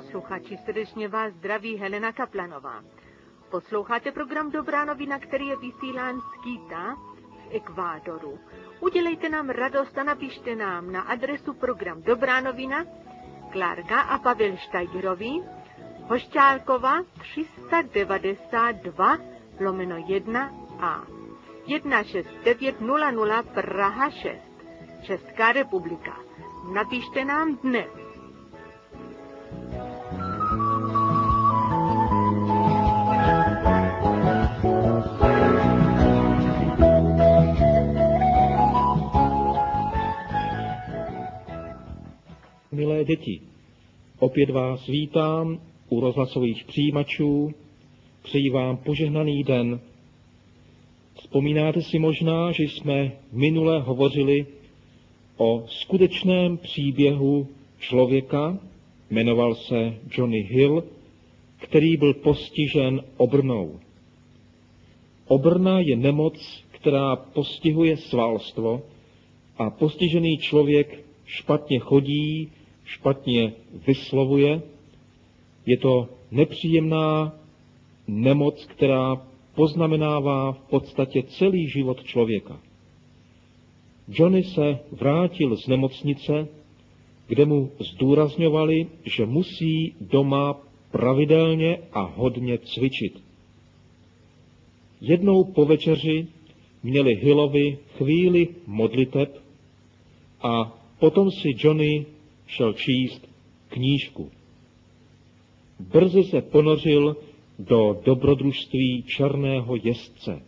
posluchači, srdečně vás zdraví Helena Kaplanová. Posloucháte program Dobrá novina, který je vysílán z Quita v Ekvádoru. Udělejte nám radost a napište nám na adresu program Dobrá novina, Klárka a Pavel Štajgerovi, Hošťálkova 392/1A, 16900 Praha 6, Česká republika. Napište nám dnes. Milé děti, opět vás vítám u rozhlasových přijímačů, přeji vám požehnaný den. Vzpomínáte si možná, že jsme minule hovořili o skutečném příběhu člověka, jmenoval se Johnny Hill, který byl postižen obrnou. Obrna je nemoc, která postihuje svalstvo a postižený člověk špatně chodí, špatně vyslovuje. Je to nepříjemná nemoc, která poznamenává v podstatě celý život člověka. Johnny se vrátil z nemocnice, kde mu zdůrazňovali, že musí doma pravidelně a hodně cvičit. Jednou po večeři měli Hillovi chvíli modliteb a potom si Johnny šel číst knížku. Brzy se ponořil do dobrodružství černého jezdce.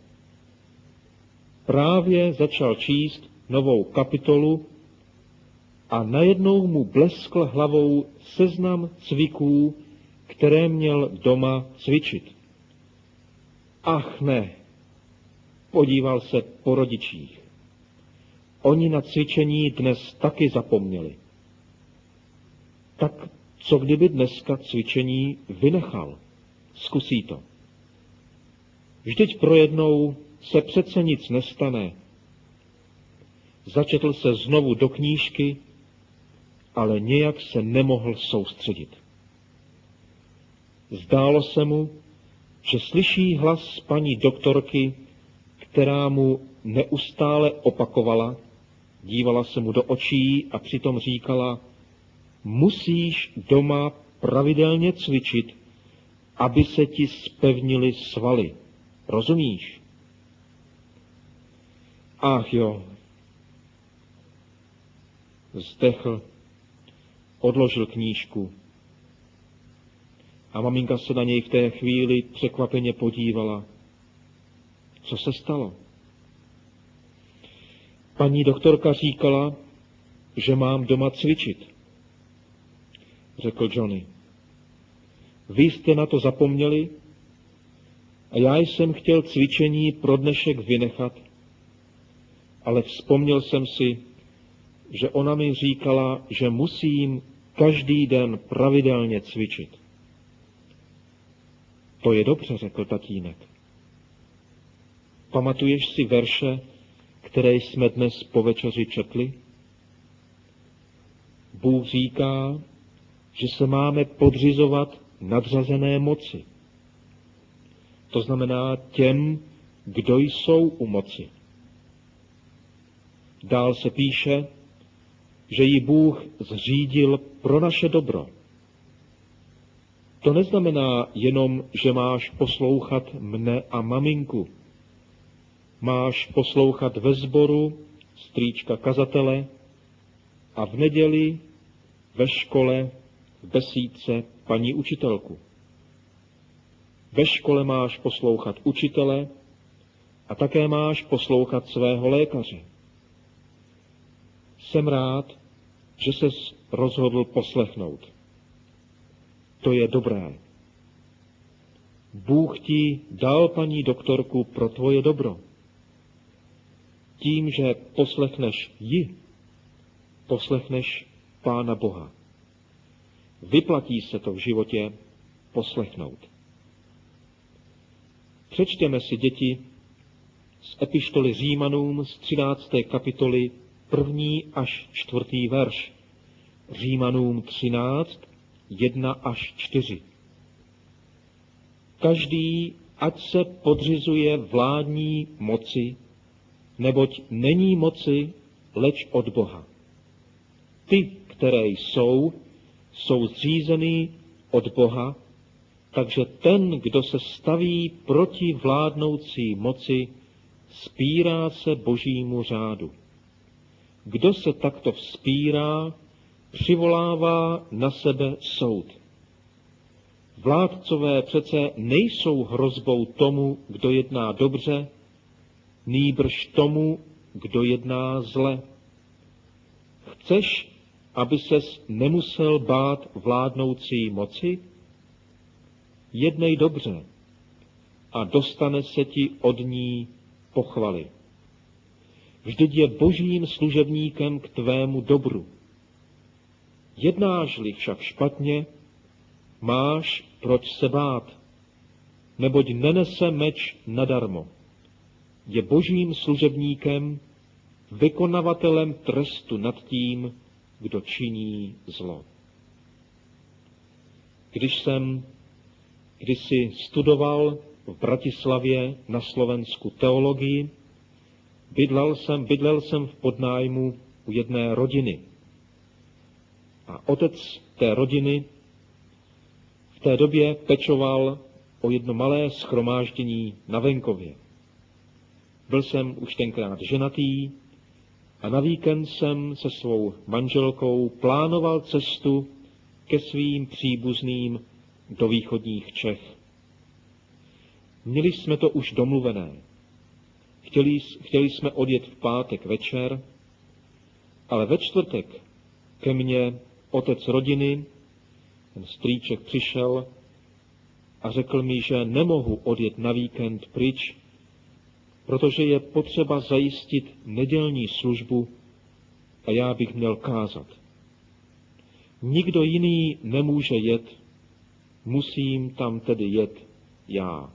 Právě začal číst novou kapitolu a najednou mu bleskl hlavou seznam cviků, které měl doma cvičit. Ach ne, podíval se po rodičích. Oni na cvičení dnes taky zapomněli. Tak co kdyby dneska cvičení vynechal? Zkusí to. Vždyť pro jednou se přece nic nestane. Začetl se znovu do knížky, ale nějak se nemohl soustředit. Zdálo se mu, že slyší hlas paní doktorky, která mu neustále opakovala, dívala se mu do očí a přitom říkala: musíš doma pravidelně cvičit, aby se ti zpevnily svaly. Rozumíš? Ach jo. Zdechl, odložil knížku a maminka se na něj v té chvíli překvapeně podívala. Co se stalo? Paní doktorka říkala, že mám doma cvičit, řekl Johnny. Vy jste na to zapomněli a já jsem chtěl cvičení pro dnešek vynechat, ale vzpomněl jsem si, že ona mi říkala, že musím každý den pravidelně cvičit. To je dobře, řekl tatínek. Pamatuješ si verše, které jsme dnes po večeři četli? Bůh říká, že se máme podřizovat nadřazené moci. To znamená těm, kdo jsou u moci. Dál se píše, že ji Bůh zřídil pro naše dobro. To neznamená jenom, že máš poslouchat mne a maminku. Máš poslouchat ve sboru strýčka kazatele a v neděli ve škole v besídce paní učitelku. Ve škole máš poslouchat učitele a také máš poslouchat svého lékaře. Jsem rád, že ses rozhodl poslechnout. To je dobré. Bůh ti dal paní doktorku pro tvoje dobro. Tím, že poslechneš ji, poslechneš Pána Boha. Vyplatí se to v životě poslechnout. Přečtěme si, děti, z epištoly Římanům z 13. kapitoly 1. až 4. verš. Římanům 13 1 až 4. Každý, ať se podřizuje vládní moci, neboť není moci, leč od Boha. Ty, které jsou zřízeny od Boha, takže ten, kdo se staví proti vládnoucí moci, vzpírá se Božímu řádu. Kdo se takto vzpírá, přivolává na sebe soud. Vládcové přece nejsou hrozbou tomu, kdo jedná dobře, nýbrž tomu, kdo jedná zle. Chceš, aby ses nemusel bát vládnoucí moci? Jednej dobře a dostane se ti od ní pochvaly. Vždyť je Božím služebníkem k tvému dobru. Jednáš-li však špatně, máš proč se bát, neboť nenese meč nadarmo. Je Božím služebníkem, vykonavatelem trestu nad tím, kdo činí zlo. Když jsem kdysi studoval v Bratislavě na Slovensku teologii, bydlel jsem v podnájmu u jedné rodiny. A otec té rodiny v té době pečoval o jedno malé shromáždění na venkově. Byl jsem už tenkrát ženatý a na víkend jsem se svou manželkou plánoval cestu ke svým příbuzným do východních Čech. Měli jsme to už domluvené. Chtěli jsme odjet v pátek večer, ale ve čtvrtek ke mně otec rodiny, ten strýček, přišel a řekl mi, že nemohu odjet na víkend pryč, protože je potřeba zajistit nedělní službu a já bych měl kázat. Nikdo jiný nemůže jet, musím tam tedy jet já.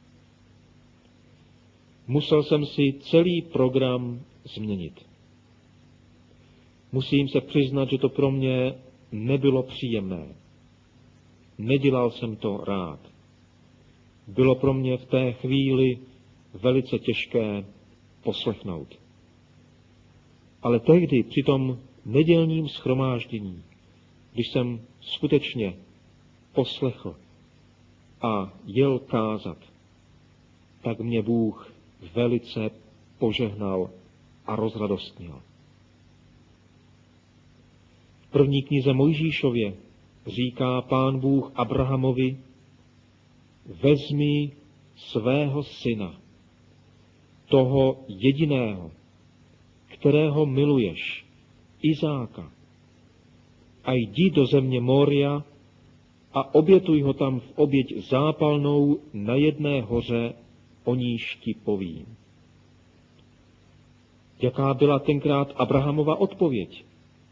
Musel jsem si celý program změnit. Musím se přiznat, že to pro mě nebylo příjemné. Nedělal jsem to rád. Bylo pro mě v té chvíli velice těžké poslechnout. Ale tehdy při tom nedělním shromáždění, když jsem skutečně poslechl a jel kázat, tak mě Bůh velice požehnal a rozradostnil. V první knize Mojžíšově říká Pán Bůh Abrahamovi: vezmi svého syna, toho jediného, kterého miluješ, Izáka, a jdi do země Moria a obětuj ho tam v oběť zápalnou na jedné hoře, o níž ti povím. Jaká byla tenkrát Abrahamova odpověď?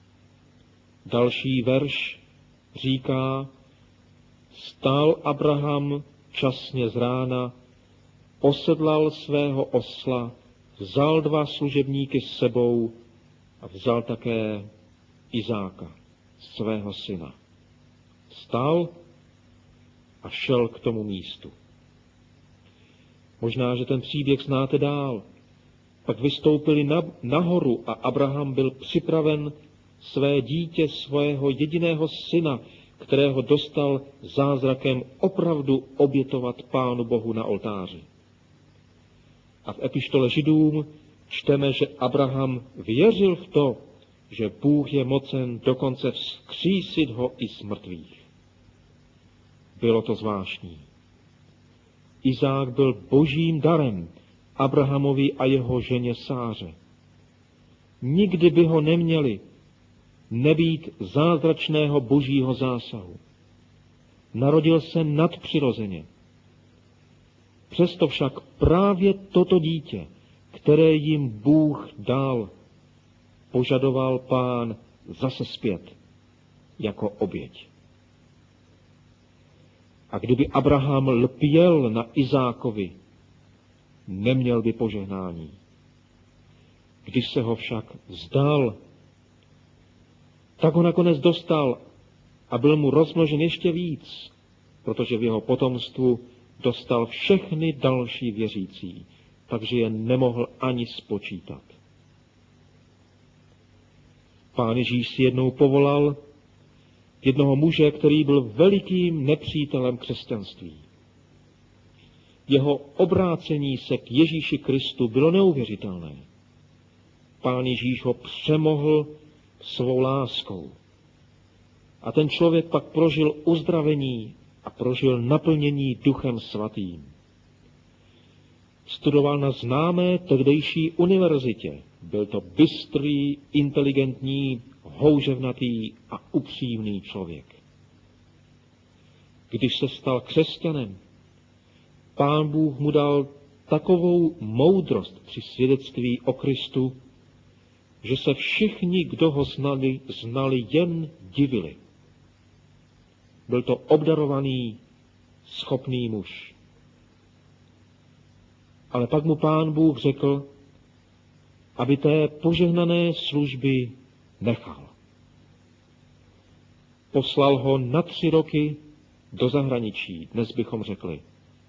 Další verš říká: stál Abraham časně z rána, osedlal svého osla, vzal 2 služebníky s sebou a vzal také Izáka, svého syna. Vstal a šel k tomu místu. Možná, že ten příběh znáte dál. Pak vystoupili nahoru a Abraham byl připraven své dítě, svého jediného syna, kterého dostal zázrakem, opravdu obětovat Pánu Bohu na oltáři. A v epištole Židům čteme, že Abraham věřil v to, že Bůh je mocen dokonce vzkřísit ho i z mrtvých. Bylo to zvláštní. Izák byl božím darem Abrahamovi a jeho ženě Sáře. Nikdy by ho neměli nebýt zázračného božího zásahu. Narodil se nadpřirozeně. Přesto však právě toto dítě, které jim Bůh dal, požadoval Pán zase zpět jako oběť. A kdyby Abraham lpěl na Izákovi, neměl by požehnání. Když se ho však vzdal, tak ho nakonec dostal, a byl mu rozmnožen ještě víc, protože v jeho potomstvu dostal všechny další věřící, takže je nemohl ani spočítat. Pán Ježíš si jednou povolal jednoho muže, který byl velikým nepřítelem křesťanství. Jeho obrácení se k Ježíši Kristu bylo neuvěřitelné. Pán Ježíš ho přemohl svou láskou. A ten člověk pak prožil uzdravení a prožil naplnění Duchem Svatým. Studoval na známé tehdejší univerzitě. Byl to bystrý, inteligentní, houževnatý a upřímný člověk. Když se stal křesťanem, Pán Bůh mu dal takovou moudrost při svědectví o Kristu, že se všichni, kdo ho znali jen divili. Byl to obdarovaný, schopný muž. Ale pak mu Pán Bůh řekl, aby té požehnané služby nechal. Poslal ho na 3 roky do zahraničí, dnes bychom řekli.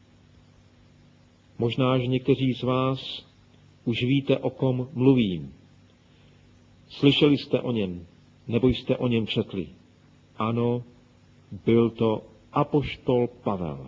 Možná, že někteří z vás už víte, o kom mluvím. Slyšeli jste o něm, nebo jste o něm četli. Ano, byl to apoštol Pavel.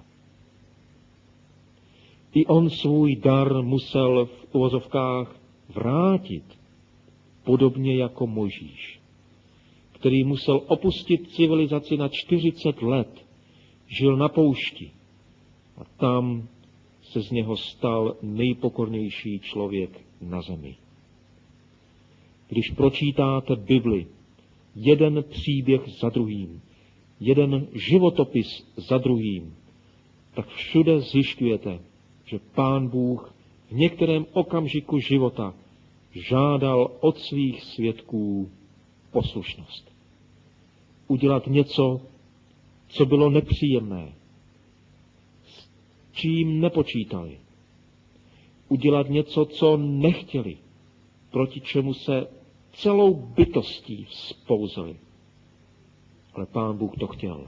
I on svůj dar musel v uvozovkách vrátit, podobně jako Mojžíš, který musel opustit civilizaci na 40 let, žil na poušti a tam se z něho stal nejpokornější člověk na zemi. Když pročítáte Bibli, jeden příběh za druhým, jeden životopis za druhým, tak všude zjišťujete, že Pán Bůh v některém okamžiku života žádal od svých svědků poslušnost. Udělat něco, co bylo nepříjemné, s čím nepočítali. Udělat něco, co nechtěli, proti čemu se celou bytostí vzpouzeli. Ale Pán Bůh to chtěl.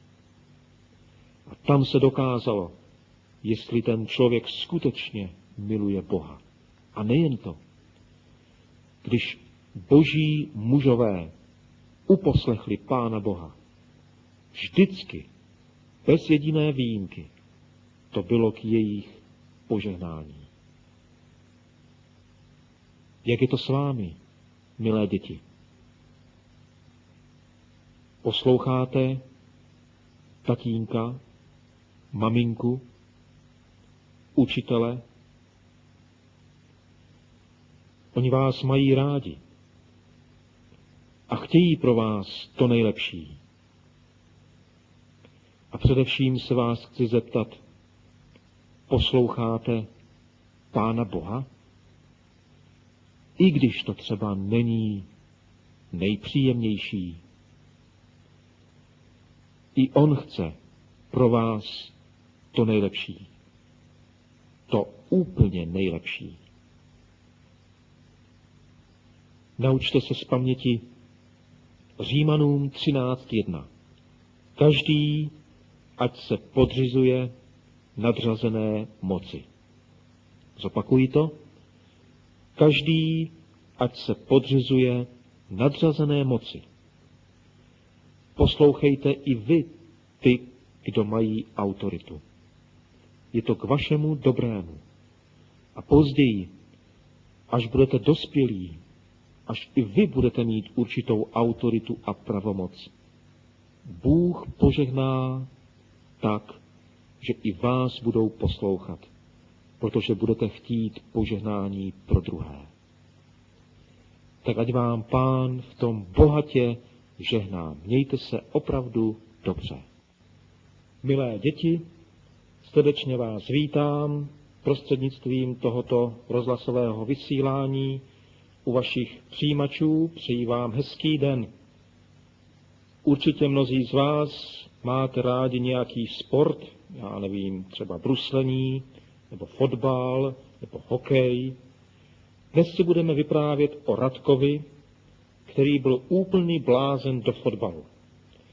A tam se dokázalo, jestli ten člověk skutečně miluje Boha. A nejen to. Když boží mužové uposlechli Pána Boha, vždycky, bez jediné výjimky, to bylo k jejich požehnání. Jak je to s vámi, milé děti? Posloucháte tatínka, maminku, učitele? Oni vás mají rádi a chtějí pro vás to nejlepší. A především se vás chci zeptat, posloucháte Pána Boha? I když to třeba není nejpříjemnější. I on chce pro vás to nejlepší. To úplně nejlepší. Naučte se z paměti Římanům 13.1. Každý, ať se podřizuje nadřazené moci. Zopakuji to. Každý, ať se podřizuje nadřazené moci. Poslouchejte i vy, ty, kdo mají autoritu. Je to k vašemu dobrému. A později, až budete dospělí, až i vy budete mít určitou autoritu a pravomoc, Bůh požehná tak, že i vás budou poslouchat, protože budete chtít požehnání pro druhé. Tak ať vám Pán v tom bohatě žehná. Mějte se opravdu dobře. Milé děti, srdečně vás vítám prostřednictvím tohoto rozhlasového vysílání u vašich přijímačů. Přeji vám hezký den. Určitě mnozí z vás máte rádi nějaký sport, já nevím, třeba bruslení, nebo fotbal, nebo hokej. Dnes si budeme vyprávět o Radkovi, který byl úplný blázen do fotbalu.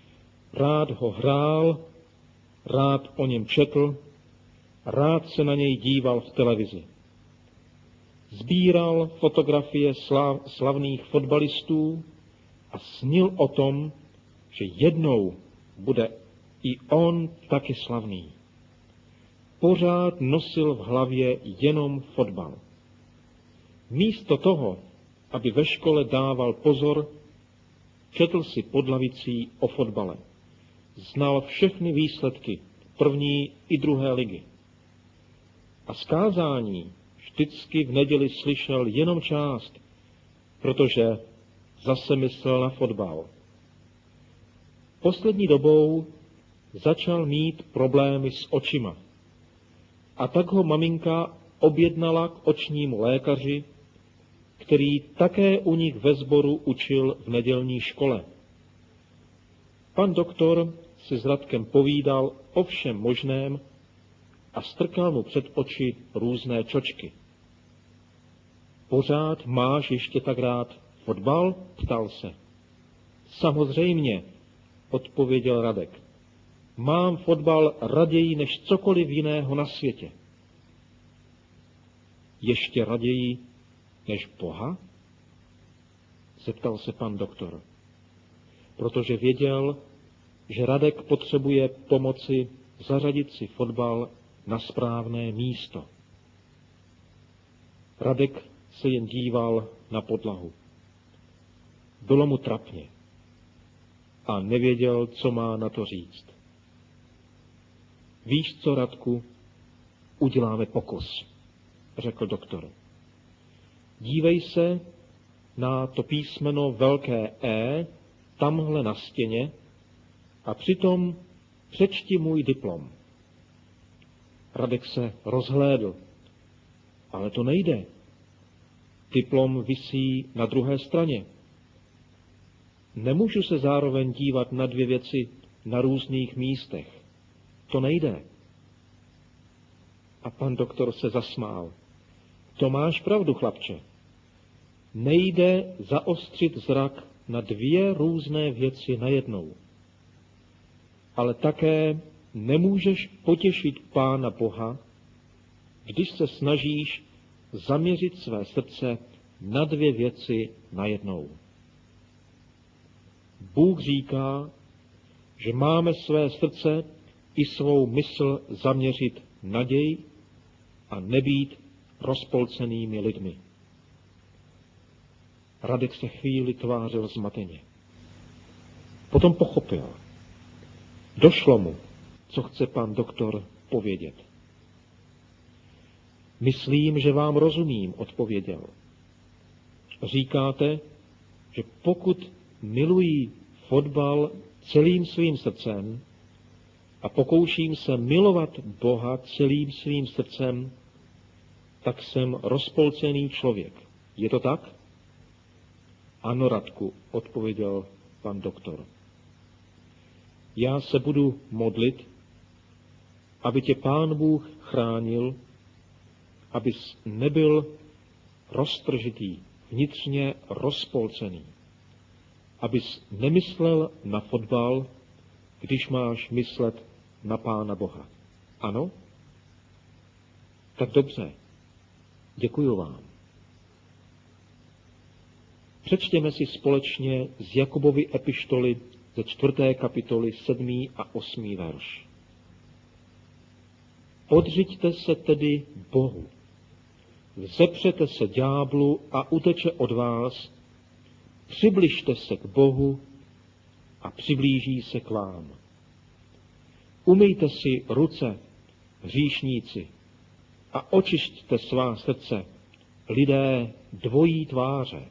Rád ho hrál, rád o něm četl, rád se na něj díval v televizi. Sbíral fotografie slavných fotbalistů a snil o tom, že jednou bude i on taky slavný. Pořád nosil v hlavě jenom fotbal. Místo toho, aby ve škole dával pozor, četl si pod lavicí o fotbale. Znal všechny výsledky první i druhé ligy. A z kázání vždycky v neděli slyšel jenom část, protože zase myslel na fotbal. Poslední dobou začal mít problémy s očima. A tak ho maminka objednala k očnímu lékaři, který také u nich ve sboru učil v nedělní škole. Pan doktor si s Radkem povídal o všem možném a strkal mu před oči různé čočky. Pořád máš ještě tak rád fotbal? Ptal se. Samozřejmě, odpověděl Radek. Mám fotbal raději než cokoliv jiného na světě. Ještě raději než Boha? Zeptal se pan doktor, protože věděl, že Radek potřebuje pomoci zařadit si fotbal na správné místo. Radek se jen díval na podlahu. Bylo mu trapně a nevěděl, co má na to říct. Víš co, Radku, uděláme pokus, řekl doktor. Dívej se na to písmeno velké E tamhle na stěně a přitom přečti můj diplom. Radek se rozhlédl, ale to nejde. Diplom visí na druhé straně. Nemůžu se zároveň dívat na dvě věci na různých místech. To nejde. A pan doktor se zasmál. To máš pravdu, chlapče. Nejde zaostřit zrak na dvě různé věci najednou. Ale také nemůžeš potěšit Pána Boha, když se snažíš zaměřit své srdce na dvě věci najednou. Bůh říká, že máme své srdce i svou mysl zaměřit na děj a nebýt rozpolcenými lidmi. Radek se chvíli tvářil zmateně. Potom pochopil. Došlo mu, co chce pan doktor povědět. Myslím, že vám rozumím, odpověděl. Říkáte, že pokud miluji fotbal celým svým srdcem a pokouším se milovat Boha celým svým srdcem, tak jsem rozpolcený člověk. Je to tak? Ano, Radku, odpověděl pan doktor. Já se budu modlit, aby tě Pán Bůh chránil, abys nebyl roztržitý, vnitřně rozpolcený, abys nemyslel na fotbal, když máš myslet na Pána Boha. Ano? Tak dobře. Děkuju vám. Přečtěme si společně z Jakobovy epištoly ze 4. kapitoly 7. a 8. verš. Podřiďte se tedy Bohu. Vzepřete se ďáblu a uteče od vás. Přibližte se k Bohu a přiblíží se k vám. Umyjte si ruce, hříšníci, a očišťte svá srdce, lidé dvojí tváře.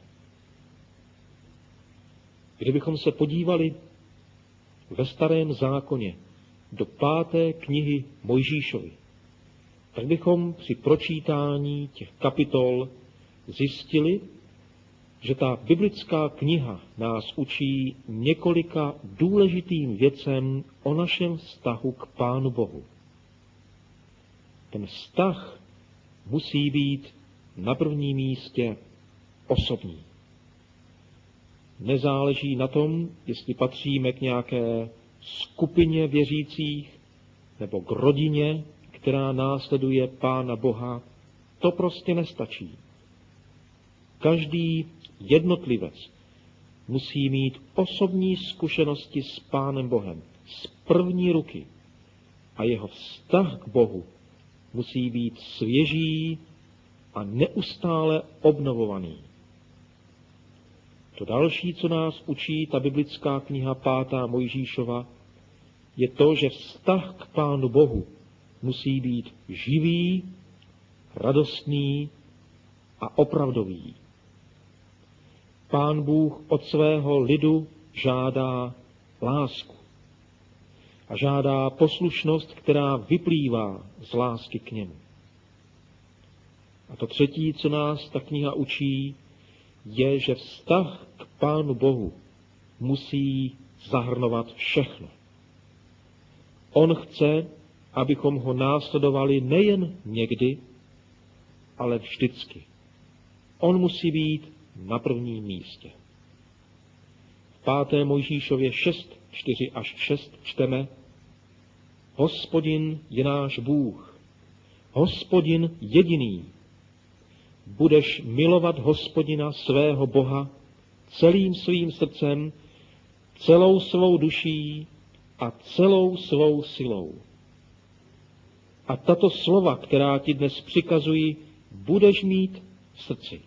Kdybychom se podívali ve Starém zákoně do 5. knihy Mojžíšovi, tak bychom při pročítání těch kapitol zjistili, že ta biblická kniha nás učí několika důležitým věcem o našem vztahu k Pánu Bohu. Ten vztah musí být na prvním místě osobní. Nezáleží na tom, jestli patříme k nějaké skupině věřících nebo k rodině, která následuje Pána Boha, to prostě nestačí. Každý jednotlivec musí mít osobní zkušenosti s Pánem Bohem z první ruky a jeho vztah k Bohu musí být svěží a neustále obnovovaný. To další, co nás učí ta biblická kniha 5. Mojžíšova, je to, že vztah k Pánu Bohu musí být živý, radostný a opravdový. Pán Bůh od svého lidu žádá lásku a žádá poslušnost, která vyplývá z lásky k němu. A to třetí, co nás ta kniha učí, je, že vztah k Pánu Bohu musí zahrnovat všechno. On chce, abychom ho následovali nejen někdy, ale vždycky. On musí být na prvním místě. V 5. Mojžíšově 6, 4 až 6 čteme: Hospodin je náš Bůh, Hospodin jediný. Budeš milovat Hospodina svého Boha celým svým srdcem, celou svou duší a celou svou silou. A tato slova, která ti dnes přikazuji, budeš mít v srdci.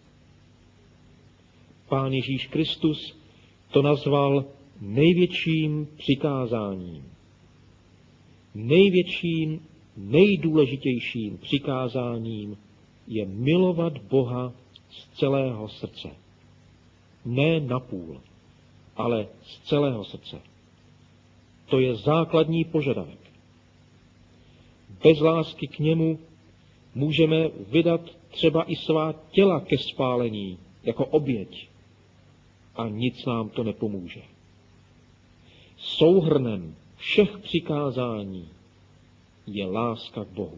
Pán Ježíš Kristus to nazval největším přikázáním. Největším, nejdůležitějším přikázáním je milovat Boha z celého srdce. Ne napůl, ale z celého srdce. To je základní požadavek. Bez lásky k němu můžeme vydat třeba i svá těla ke spálení jako oběť a nic nám to nepomůže. Souhrnem všech přikázání je láska k Bohu.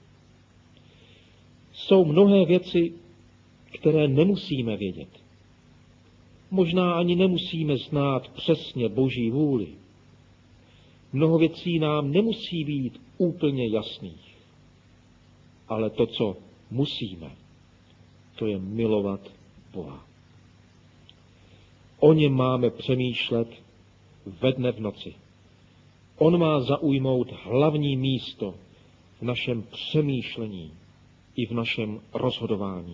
Jsou mnohé věci, které nemusíme vědět. Možná ani nemusíme znát přesně Boží vůli. Mnoho věcí nám nemusí být úplně jasných. Ale to, co musíme, to je milovat Boha. O něm máme přemýšlet ve dne v noci. On má zaujmout hlavní místo v našem přemýšlení i v našem rozhodování.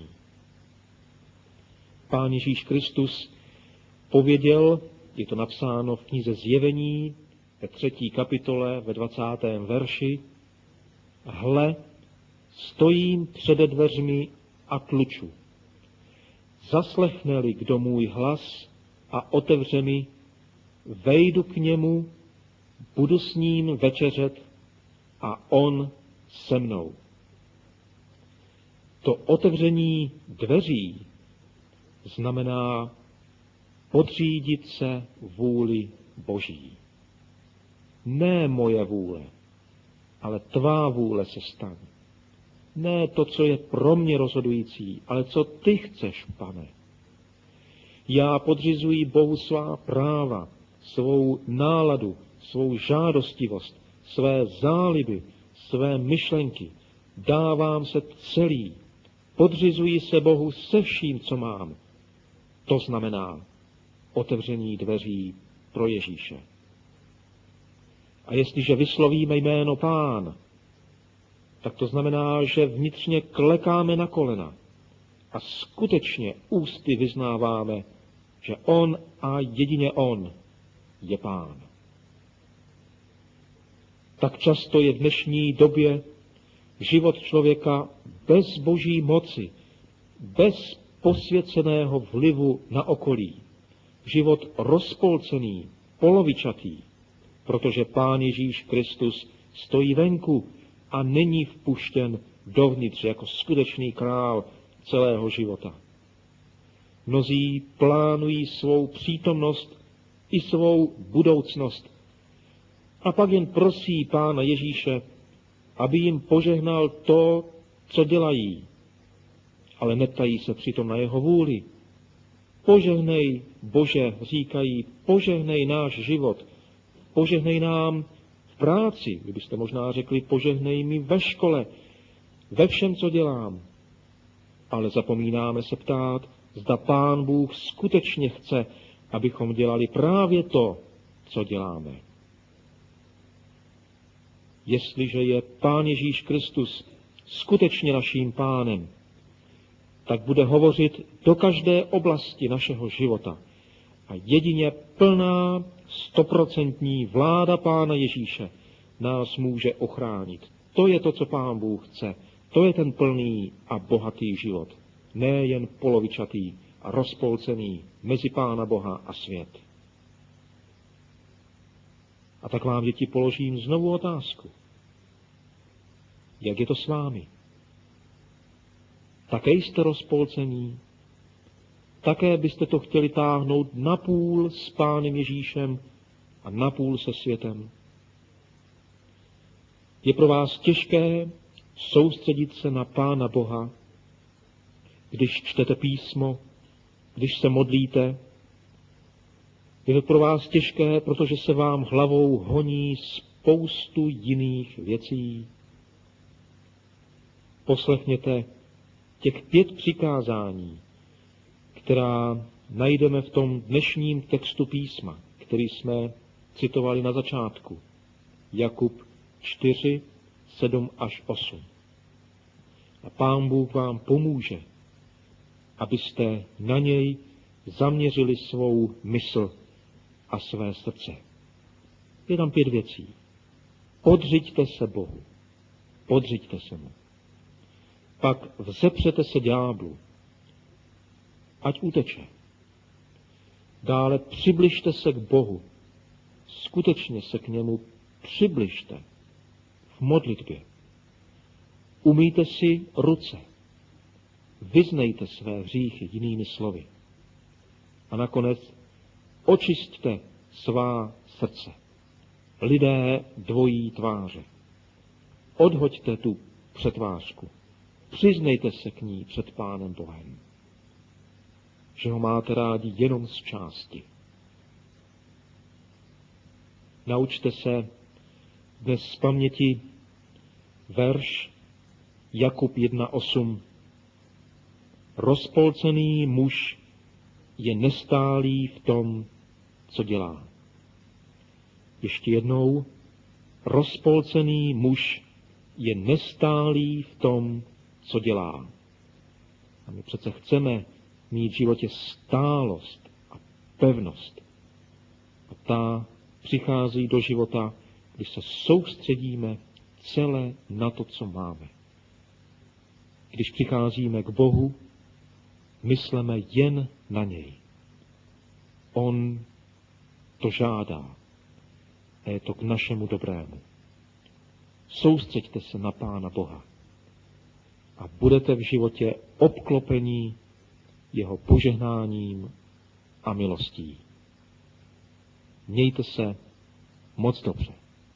Pán Ježíš Kristus pověděl, je to napsáno v knize Zjevení, ve 3. kapitole, ve 20. verši: Hle, stojím přede dveřmi a tluču. Zaslechne-li kdo můj hlas a otevře mi, vejdu k němu, budu s ním večeřet a on se mnou. To otevření dveří znamená podřídit se vůli Boží. Ne moje vůle, ale tvá vůle se staň. Ne to, co je pro mě rozhodující, ale co ty chceš, Pane. Já podřizuji Bohu svá práva, svou náladu, svou žádostivost, své záliby, své myšlenky. Dávám se celý. Podřizuji se Bohu se vším, co mám. To znamená otevření dveří pro Ježíše. A jestliže vyslovíme jméno Pán, tak to znamená, že vnitřně klekáme na kolena a skutečně ústy vyznáváme, že on a jedině on je Pán. Tak často je v dnešní době život člověka bez Boží moci, bez posvěceného vlivu na okolí. Život rozpolcený, polovičatý, protože Pán Ježíš Kristus stojí venku a není vpuštěn dovnitř jako skutečný král celého života. Mnozí plánují svou přítomnost i svou budoucnost a pak jen prosí Pána Ježíše, aby jim požehnal to, co dělají, ale neptají se přitom na jeho vůli. Požehnej, Bože, říkají, požehnej náš život, požehnej nám v práci, kdybyste možná řekli, požehnej mi ve škole, ve všem, co dělám. Ale zapomínáme se ptát, zda Pán Bůh skutečně chce, abychom dělali právě to, co děláme. Jestliže je Pán Ježíš Kristus skutečně naším Pánem, tak bude hovořit do každé oblasti našeho života. A jedině plná, 100% vláda Pána Ježíše nás může ochránit. To je to, co Pán Bůh chce. To je ten plný a bohatý život. Ne jen polovičatý a rozpolcený mezi Pána Boha a svět. A tak vám, děti, položím znovu otázku. Jak je to s vámi? Také jste rozpolcení? Také byste to chtěli táhnout napůl s Pánem Ježíšem a napůl se světem? Je pro vás těžké soustředit se na Pána Boha, když čtete písmo, když se modlíte? Je to pro vás těžké, protože se vám hlavou honí spoustu jiných věcí? Poslechněte těch 5 přikázání, která najdeme v tom dnešním textu písma, který jsme citovali na začátku. Jakub 4, 7 až 8. A Pán Bůh vám pomůže, abyste na něj zaměřili svou mysl a své srdce. Je tam 5 věcí. Podřiďte se Bohu. Podřiďte se mu. Pak vzepřete se ďáblu, ať uteče. Dále přibližte se k Bohu. Skutečně se k němu přibližte v modlitbě. Umyjte si ruce. Vyznejte své hříchy jinými slovy. A nakonec očisťte svá srdce. Lidé dvojí tváře. Odhoďte tu přetvářku. Přiznejte se k ní před Pánem Bohem, že ho máte rádi jenom z části. Naučte se dnes z paměti verš Jakub 1.8. Rozpolcený muž je nestálý v tom, co dělá. Ještě jednou, rozpolcený muž je nestálý v tom, co dělá. A my přece chceme mít v životě stálost a pevnost. A ta přichází do života, když se soustředíme celé na to, co máme. Když přicházíme k Bohu, myslíme jen na něj. On to žádá. A je to k našemu dobrému. Soustřeďte se na Pána Boha. A budete v životě obklopení jeho požehnáním a milostí. Mějte se moc dobře.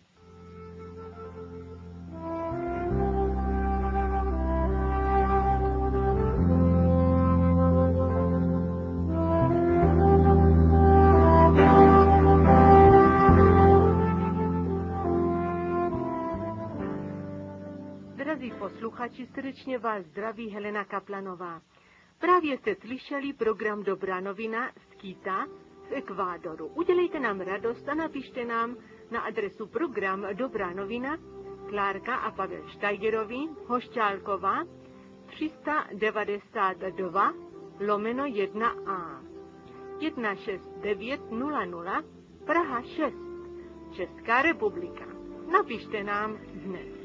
Drazí posluchači, srdečně vás zdraví Helena Kaplanová. Právě jste slyšeli program Dobrá novina z Quita v Ekvádoru. Udělejte nám radost a napište nám na adresu program Dobrá novina, Klárka a Pavel Štajgerovi, Hošťálková, 392/1A, 16900, Praha 6, Česká republika. Napište nám dnes.